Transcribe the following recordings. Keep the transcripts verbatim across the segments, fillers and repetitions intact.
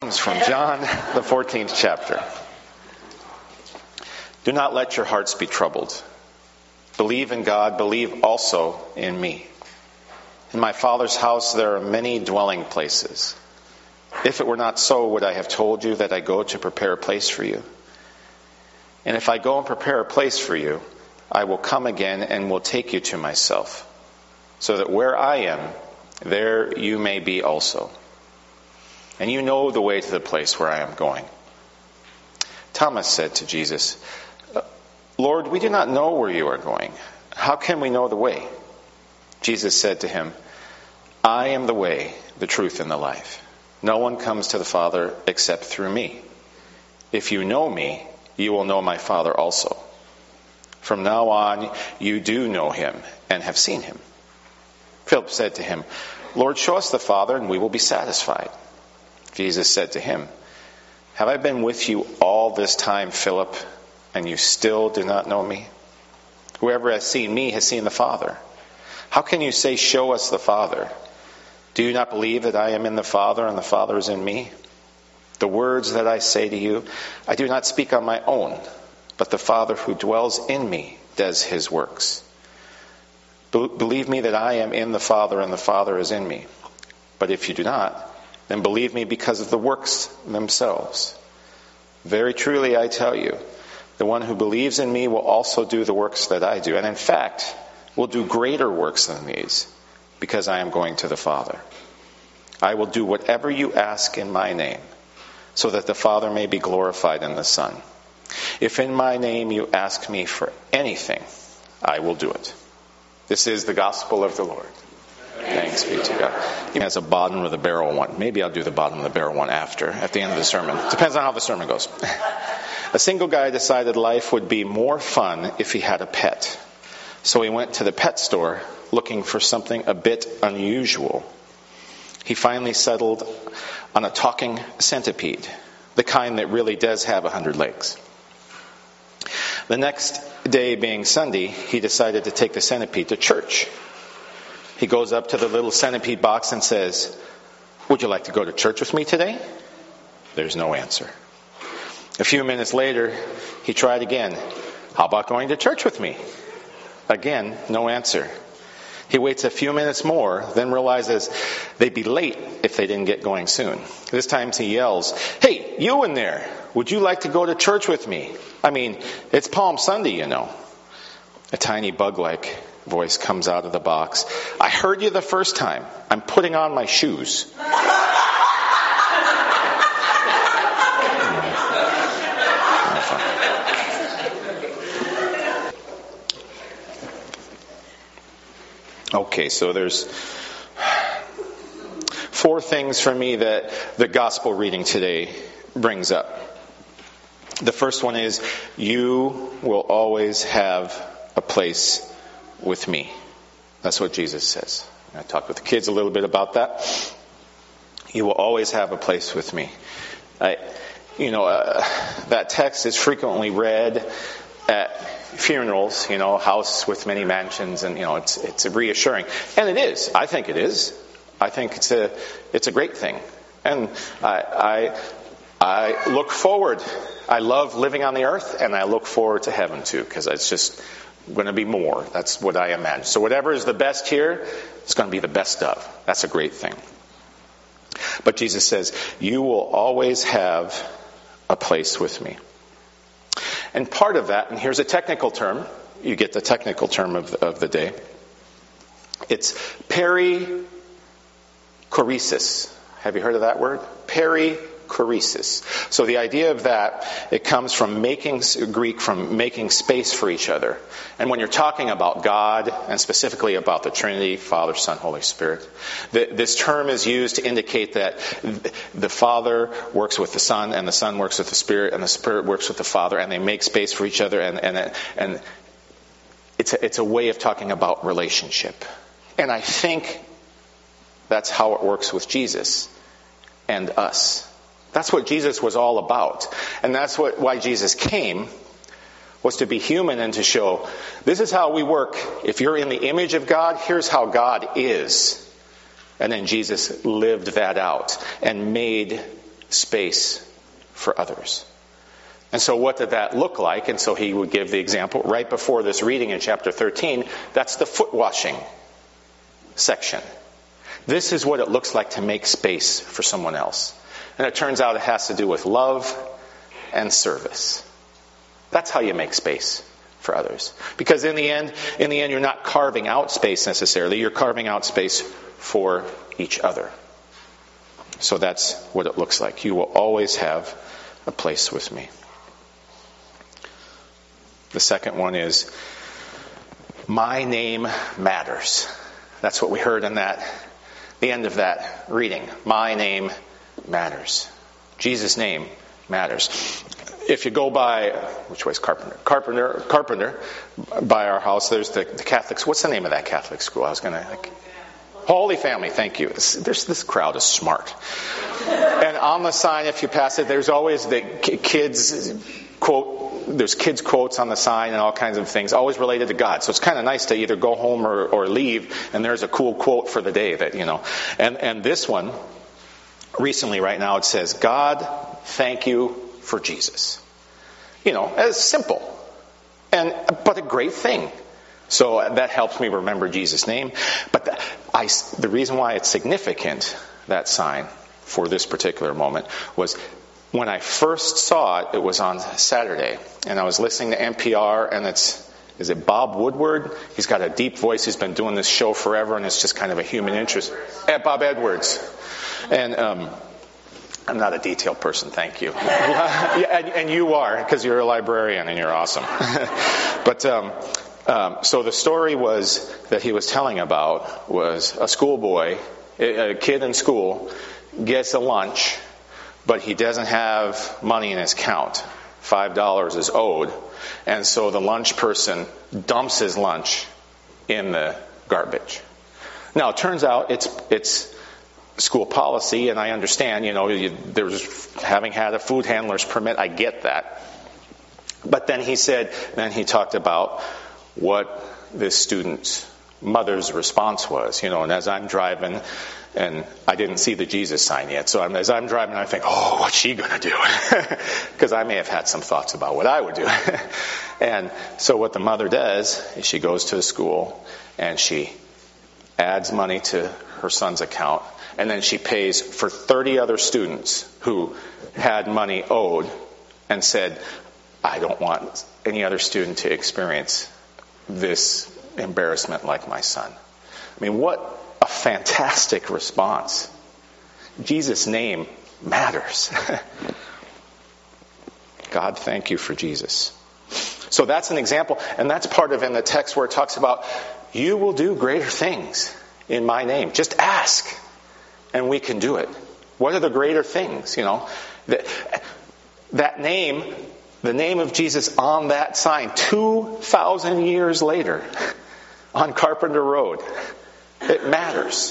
From John, the fourteenth chapter. Do not let your hearts be troubled. Believe in God, believe also in me. In my Father's house there are many dwelling places. If it were not so, would I have told you that I go to prepare a place for you? And if I go and prepare a place for you, I will come again and will take you to myself, so that where I am, there you may be also. And you know the way to the place where I am going. Thomas said to Jesus, Lord, we do not know where you are going. How can we know the way? Jesus said to him, I am the way, the truth, and the life. No one comes to the Father except through me. If you know me, you will know my Father also. From now on, you do know him and have seen him. Philip said to him, Lord, show us the Father, and we will be satisfied. Jesus said to him, Have I been with you all this time, Philip, and you still do not know me? Whoever has seen me has seen the Father. How can you say, Show us the Father? Do you not believe that I am in the Father and the Father is in me? The words that I say to you, I do not speak on my own, but the Father who dwells in me does his works. Be- believe me that I am in the Father and the Father is in me. But if you do not, then believe me because of the works themselves. Very truly I tell you, the one who believes in me will also do the works that I do, and in fact will do greater works than these, because I am going to the Father. I will do whatever you ask in my name, so that the Father may be glorified in the Son. If in my name you ask me for anything, I will do it. This is the gospel of the Lord. Thanks be to God. He has a bottom of the barrel one. Maybe I'll do the bottom of the barrel one after, at the end of the sermon. Depends on how the sermon goes. A single guy decided life would be more fun if he had a pet. So he went to the pet store looking for something a bit unusual. He finally settled on a talking centipede, the kind that really does have a hundred legs. The next day being Sunday, he decided to take the centipede to church. He goes up to the little centipede box and says, Would you like to go to church with me today? There's no answer. A few minutes later, he tried again. How about going to church with me? Again, no answer. He waits a few minutes more, then realizes they'd be late if they didn't get going soon. This time he yells, Hey, you in there! Would you like to go to church with me? I mean, it's Palm Sunday, you know. A tiny bug-like voice comes out of the box. I heard you the first time. I'm putting on my shoes. Okay, so there's four things for me that the gospel reading today brings up. The first one is, you will always have a place with me. That's what Jesus says. I talked with the kids a little bit about that. You will always have a place with me. I, you know, uh, that text is frequently read at funerals, you know, a house with many mansions, and, you know, it's it's reassuring. And it is. I think it is. I think it's a it's a great thing. And I I, I look forward. I love living on the earth, and I look forward to heaven too, because it's just going to be more. That's what I imagine. So whatever is the best here is going to be the best of. That's a great thing. But Jesus says, you will always have a place with me. And part of that, and here's a technical term, you get the technical term of, of the day. It's perichoresis. Have you heard of that word? Perichoresis. So the idea of that, it comes from making, Greek, from making space for each other. And when you're talking about God, and specifically about the Trinity, Father, Son, Holy Spirit, the, this term is used to indicate that the Father works with the Son, and the Son works with the Spirit, and the Spirit works with the Father, and they make space for each other, and and and it's a, it's a way of talking about relationship. And I think that's how it works with Jesus and us. That's what Jesus was all about. And that's what why Jesus came, was to be human and to show, this is how we work. If you're in the image of God, here's how God is. And then Jesus lived that out and made space for others. And so what did that look like? And so he would give the example right before this reading in chapter thirteen. That's the foot washing section. This is what it looks like to make space for someone else. And it turns out it has to do with love and service. That's how you make space for others. Because in the end, in the end, you're not carving out space necessarily. You're carving out space for each other. So that's what it looks like. You will always have a place with me. The second one is, my name matters. That's what we heard in that, the end of that reading. My name matters. Jesus' name matters. If you go by, which way's Carpenter? Carpenter, Carpenter, by our house, there's the, the Catholic, what's the name of that Catholic school? I was going to, like, Holy Family, thank you. This, this, this crowd is smart. And on the sign, if you pass it, there's always the kids quote, there's kids quotes on the sign and all kinds of things, always related to God. So it's kind of nice to either go home or, or leave, and there's a cool quote for the day that, you know. And, and this one, recently right now, it says, God, thank you for Jesus. You know, it's simple, and but a great thing. So that helps me remember Jesus' name. But the, I, the reason why it's significant, that sign, for this particular moment, was when I first saw it, it was on Saturday. And I was listening to N P R, and it's, is it Bob Woodward? He's got a deep voice. He's been doing this show forever, and it's just kind of a human interest. Eh, Bob Edwards. And um, I'm not a detailed person, thank you. yeah, and, and you are, because you're a librarian, and you're awesome. but... Um, Um, so the story was that he was telling about was a schoolboy, a kid in school, gets a lunch, but he doesn't have money in his account. Five dollars is owed. And so the lunch person dumps his lunch in the garbage. Now, it turns out it's it's school policy, and I understand, you know, you, there's having had a food handler's permit, I get that. But then he said, then he talked about what this student's mother's response was, you know, and as I'm driving, and I didn't see the Jesus sign yet, so I'm, as I'm driving, I think, oh, what's she going to do? Because I may have had some thoughts about what I would do. And so what the mother does is she goes to the school, and she adds money to her son's account, and then she pays for thirty other students who had money owed, and said, I don't want any other student to experience this embarrassment like my son. I mean, what a fantastic response. Jesus' name matters. God, thank you for Jesus. So that's an example, and that's part of in the text where it talks about, you will do greater things in my name. Just ask, and we can do it. What are the greater things? You know, that, that name, the name of Jesus on that sign, two thousand years later, on Carpenter Road. It matters.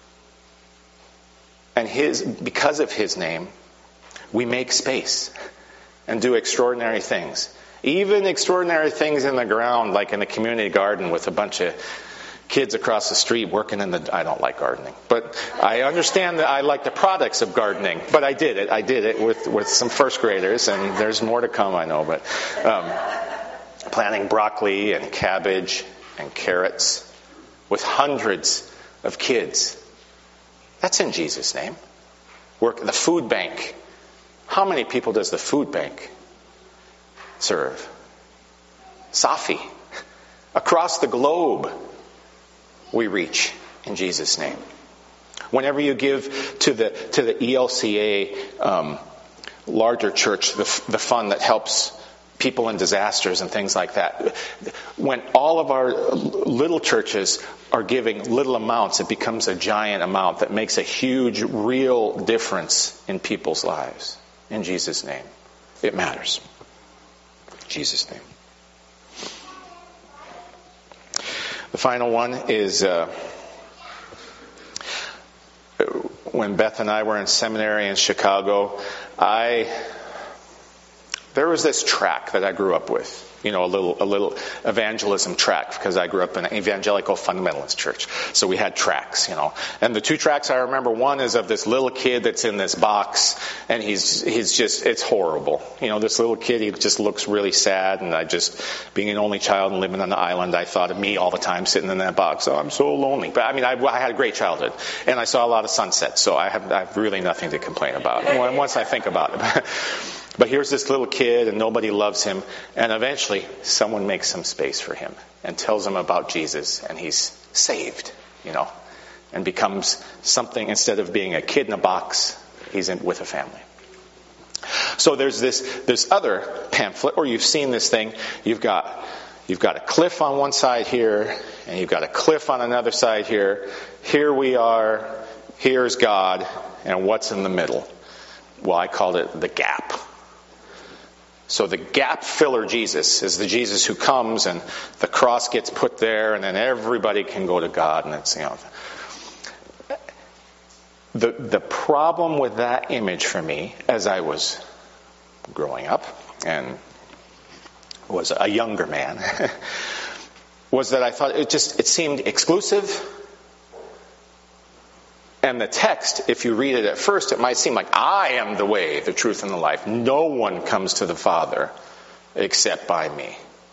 And his, because of his name, we make space and do extraordinary things. Even extraordinary things in the ground, like in the community garden with a bunch of kids across the street working in the... I don't like gardening. But I understand that I like the products of gardening. But I did it. I did it with, with some first graders, and there's more to come, I know. But um, planting broccoli and cabbage and carrots with hundreds of kids. That's in Jesus' name. Work the food bank. How many people does the food bank serve? Safi. Across the globe, we reach in Jesus' name. Whenever you give to the to the E L C A um, larger church, the, the fund that helps people in disasters and things like that, when all of our little churches are giving little amounts, it becomes a giant amount that makes a huge, real difference in people's lives. In Jesus' name. It matters. In Jesus' name. The final one is uh, when Beth and I were in seminary in Chicago, I there was this track that I grew up with. you know, a little a little evangelism track, because I grew up in an evangelical fundamentalist church. So we had tracks, you know. And the two tracks I remember, one is of this little kid that's in this box, and he's he's just, it's horrible. You know, this little kid, he just looks really sad, and I just, being an only child and living on the island, I thought of me all the time sitting in that box. Oh, I'm so lonely. But I mean, I, I had a great childhood, and I saw a lot of sunsets, so I have, I have really nothing to complain about once I think about it. But here's this little kid, and nobody loves him. And eventually, someone makes some space for him and tells him about Jesus, and he's saved, you know, and becomes something. Instead of being a kid in a box, he's in with a family. So there's this this other pamphlet, or you've seen this thing. You've got you've got a cliff on one side here, and you've got a cliff on another side here. Here we are. Here's God, and what's in the middle? Well, I called it the gap. So the gap filler Jesus is the Jesus who comes, and the cross gets put there, and then everybody can go to God. And it's, you know, the the problem with that image for me, as I was growing up and was a younger man, was that I thought it just it seemed exclusive. And the text, if you read it at first, it might seem like, I am the way, the truth, and the life. No one comes to the Father except by me.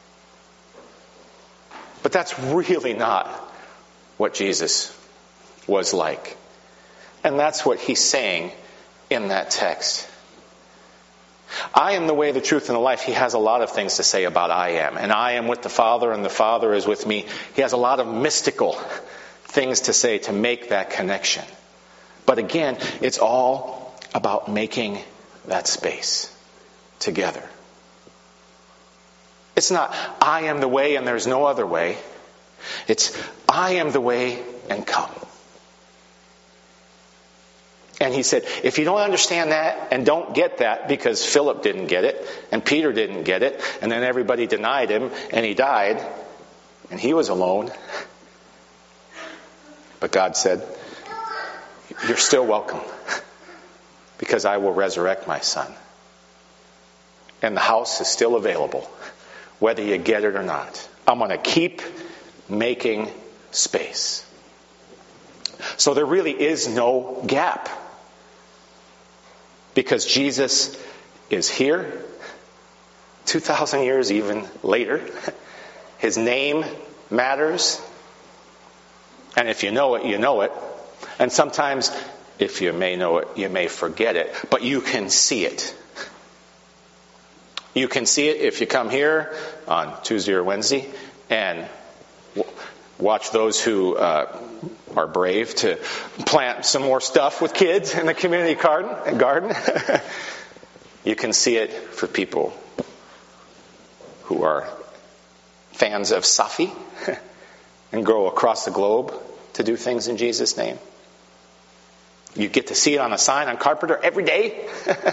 But that's really not what Jesus was like. And that's what he's saying in that text. I am the way, the truth, and the life. He has a lot of things to say about I am. And I am with the Father, and the Father is with me. He has a lot of mystical things to say to make that connection. But again, it's all about making that space together. It's not, I am the way and there's no other way. It's, I am the way and come. And he said, if you don't understand that and don't get that, because Philip didn't get it and Peter didn't get it, and then everybody denied him and he died and he was alone. But God said, you're still welcome, because I will resurrect my son. And the house is still available, whether you get it or not. I'm going to keep making space. So there really is no gap, because Jesus is here two thousand years even later. His name matters. And if you know it, you know it. And sometimes, if you may know it, you may forget it. But you can see it. You can see it if you come here on Tuesday or Wednesday and w- watch those who uh, are brave to plant some more stuff with kids in the community garden. garden. You can see it for people who are fans of Safi and go across the globe to do things in Jesus' name. You get to see it on a sign on Carpenter every day.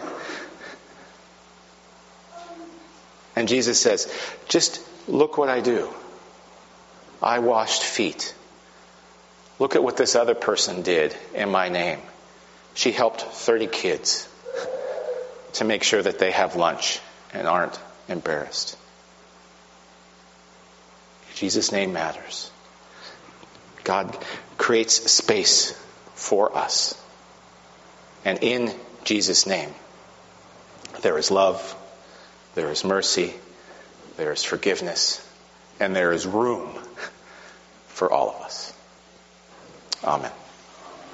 And Jesus says, just look what I do. I washed feet. Look at what this other person did in my name. She helped thirty kids to make sure that they have lunch and aren't embarrassed. Jesus' name matters. God creates space for us. And in Jesus' name, there is love, there is mercy, there is forgiveness, and there is room for all of us. Amen.